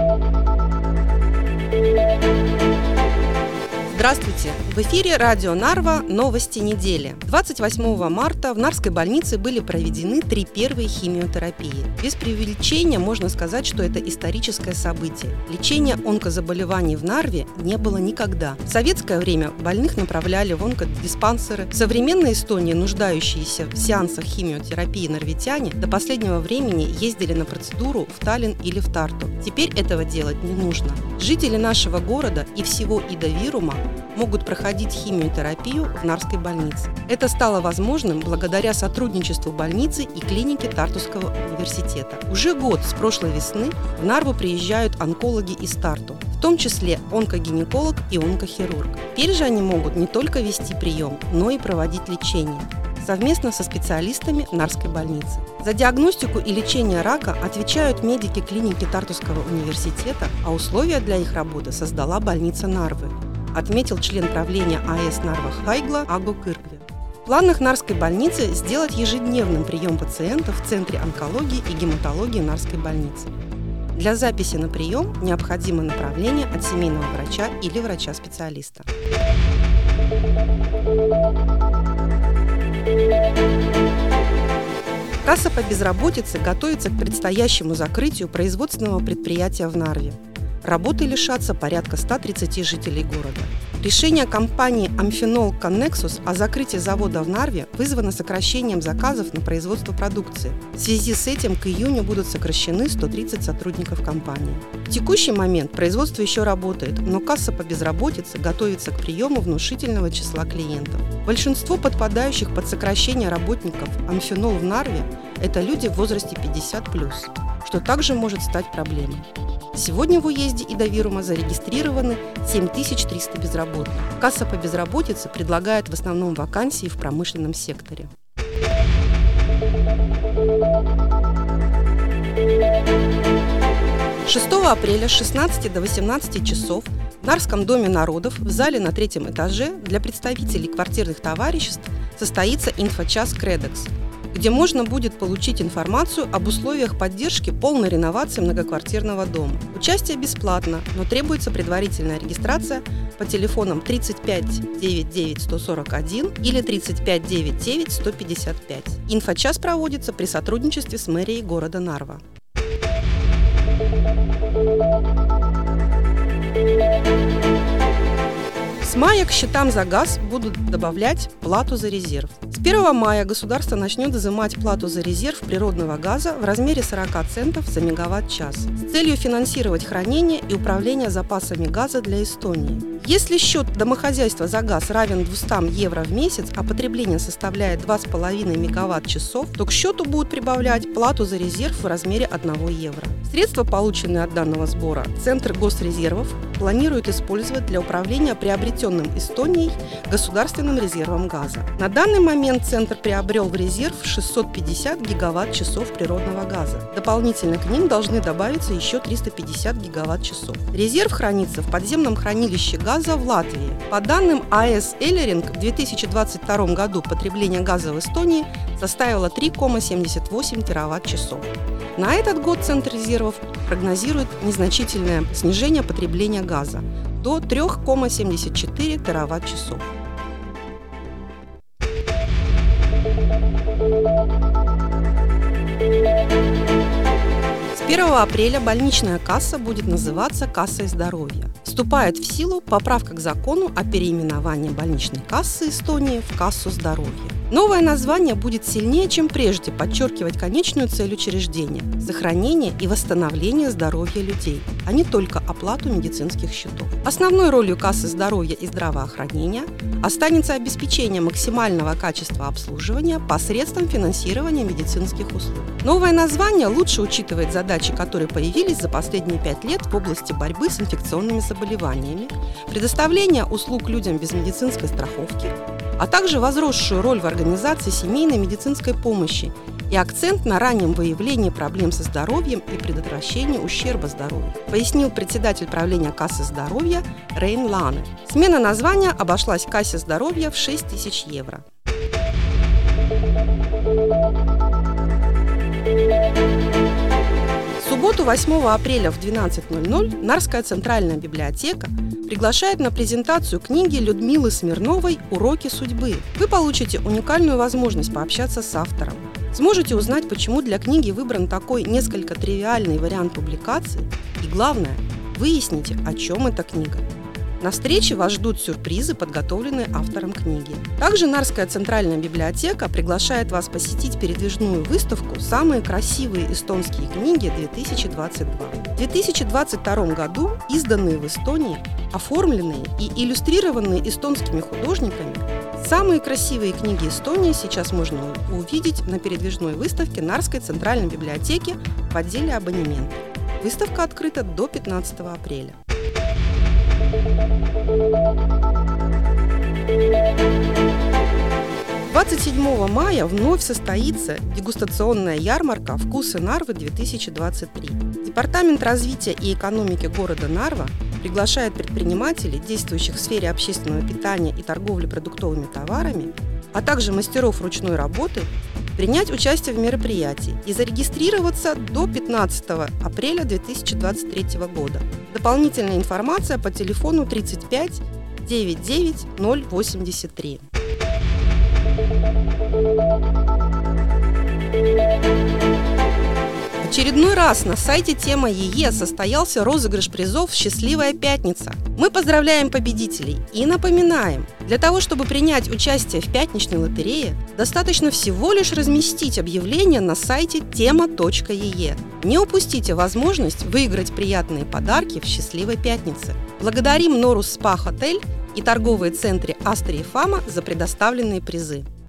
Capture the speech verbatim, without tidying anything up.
Здравствуйте! В эфире радио Нарва «Новости недели». двадцать восьмого марта в Нарвской больнице были проведены три первые химиотерапии. Без преувеличения можно сказать, что это историческое событие. Лечения онкозаболеваний в Нарве не было никогда. В советское время больных направляли в онкодиспансеры. В современной Эстонии нуждающиеся в сеансах химиотерапии нарвитяне до последнего времени ездили на процедуру в Таллин или в Тарту. Теперь этого делать не нужно. Жители нашего города и всего Ида-Вирума могут проходить химиотерапию в Нарвской больнице. Это стало возможным благодаря сотрудничеству больницы и клиники Тартуского университета. Уже год с прошлой весны в Нарву приезжают онкологи из Тарту, в том числе онкогинеколог и онкохирург. Теперь же они могут не только вести прием, но и проводить лечение совместно со специалистами Нарвской больницы. За диагностику и лечение рака отвечают медики клиники Тартуского университета, а условия для их работы создала больница Нарвы, отметил член правления АЭС Нарва Хайгла Аго Кыркве. В планах Нарвской больницы сделать ежедневным прием пациентов в Центре онкологии и гематологии Нарвской больницы. Для записи на прием необходимо направление от семейного врача или врача-специалиста. Касса по безработице готовится к предстоящему закрытию производственного предприятия в Нарве. Работы лишатся порядка ста тридцати жителей города. Решение компании Amphenol Connexus о закрытии завода в Нарве вызвано сокращением заказов на производство продукции. В связи с этим к июню будут сокращены сто тридцать сотрудников компании. В текущий момент производство еще работает, но касса по безработице готовится к приему внушительного числа клиентов. Большинство подпадающих под сокращение работников Amphenol в Нарве – это люди в возрасте пятьдесят плюс, что также может стать проблемой. Сегодня в уезде Ида-Вирума зарегистрированы семь тысяч триста безработных. Касса по безработице предлагает в основном вакансии в промышленном секторе. шестого апреля с шестнадцати до восемнадцати часов в Нарвском доме народов в зале на третьем этаже для представителей квартирных товариществ состоится инфочас Кредекс, где можно будет получить информацию об условиях поддержки полной реновации многоквартирного дома. Участие бесплатно, но требуется предварительная регистрация по телефонам тридцать пять девяносто девять сто сорок один или тридцать пять девяносто девять сто пятьдесят пять. Инфочас проводится при сотрудничестве с мэрией города Нарва. С мая к счетам за газ будут добавлять плату за резерв. С первого мая государство начнет изымать плату за резерв природного газа в размере сорок центов за мегаватт-час с целью финансировать хранение и управление запасами газа для Эстонии. Если счет домохозяйства за газ равен двумстам евро в месяц, а потребление составляет два с половиной мегаватт-часов, то к счету будут прибавлять плату за резерв в размере одного евро. Средства, полученные от данного сбора, Центр госрезервов планирует использовать для управления приобретенным Эстонией государственным резервом газа. На данный момент Центр приобрел в резерв шестьсот пятьдесят гигаватт-часов природного газа. Дополнительно к ним должны добавиться еще триста пятьдесят гигаватт-часов. Резерв хранится в подземном хранилище газа в Латвии. По данным АЭС Эллеринг, в две тысячи двадцать втором году потребление газа в Эстонии составило три целых семьдесят восемь тераватт-часов. На этот год Центр резервов прогнозирует незначительное снижение потребления газа до три целых семьдесят четыре тераватт-часов. С первого апреля больничная касса будет называться «Кассой здоровья». Вступает в силу поправка к закону о переименовании больничной кассы Эстонии в «Кассу здоровья». Новое название будет сильнее, чем прежде, подчеркивать конечную цель учреждения – сохранение и восстановление здоровья людей, а не только оплату медицинских счетов. Основной ролью кассы здоровья и здравоохранения останется обеспечение максимального качества обслуживания посредством финансирования медицинских услуг. Новое название лучше учитывает задачи, которые появились за последние пять лет в области борьбы с инфекционными заболеваниями, предоставления услуг людям без медицинской страховки, а также возросшую роль в организации семейной медицинской помощи и акцент на раннем выявлении проблем со здоровьем и предотвращении ущерба здоровью, пояснил председатель правления кассы здоровья Рейн Лане. Смена названия обошлась кассе здоровья в шесть тысяч евро. В субботу, восьмого апреля в двенадцать ноль ноль Нарская центральная библиотека приглашает на презентацию книги Людмилы Смирновой «Уроки судьбы». Вы получите уникальную возможность пообщаться с автором. Сможете узнать, почему для книги выбран такой несколько тривиальный вариант публикации, и главное, выясните, о чем эта книга. На встрече вас ждут сюрпризы, подготовленные автором книги. Также Нарская центральная библиотека приглашает вас посетить передвижную выставку «Самые красивые эстонские книги две тысячи двадцать два». В две тысячи двадцать втором году изданные в Эстонии, оформленные и иллюстрированные эстонскими художниками, самые красивые книги Эстонии сейчас можно увидеть на передвижной выставке Нарской центральной библиотеки в отделе «Абонементы». Выставка открыта до пятнадцатого апреля. двадцать седьмого мая вновь состоится дегустационная ярмарка «Вкусы Нарвы-две тысячи двадцать три». Департамент развития и экономики города Нарва приглашает предпринимателей, действующих в сфере общественного питания и торговли продуктовыми товарами, а также мастеров ручной работы, принять участие в мероприятии и зарегистрироваться до пятнадцатого апреля две тысячи двадцать третьего года. Дополнительная информация по телефону тридцать пять девяносто девять ноль восемьдесят три. В очередной раз на сайте Тема ЕЕ состоялся розыгрыш призов «Счастливая пятница». Мы поздравляем победителей и напоминаем, для того, чтобы принять участие в пятничной лотерее, достаточно всего лишь разместить объявление на сайте тема точка е е. Не упустите возможность выиграть приятные подарки в «Счастливой пятнице». Благодарим Норус Спа Хотель и торговые центры Астри и Фама за предоставленные призы.